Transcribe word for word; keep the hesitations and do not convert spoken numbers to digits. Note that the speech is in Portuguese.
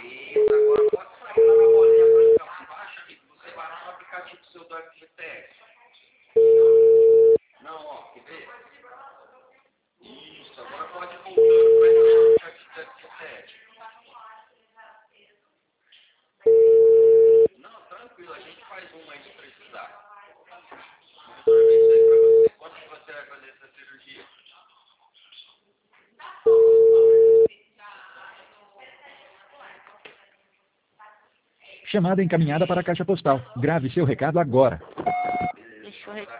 Isso, agora pode sair lá na bolinha branca lá embaixo, amigo. Você vai lá no aplicativo do seu do F G T S. Não, ó, quer ver? Isso, agora pode ir voltando para esse chat do F G T S. Não, tranquilo, a gente faz uma aí se precisar. Vou resolver isso aí pra você. Quando que você vai fazer essa cirurgia? Chamada encaminhada para a caixa postal. Grave seu recado agora. Beleza, então tá.